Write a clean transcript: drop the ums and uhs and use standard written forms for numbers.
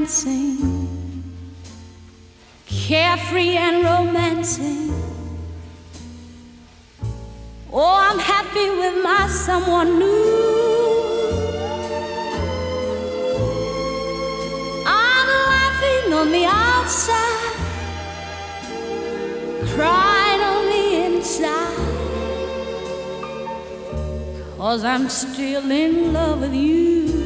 dancing, carefree and romancing. Oh, I'm happy with my someone new. I'm laughing on the outside, crying on the inside, 'cause I'm still in love with you.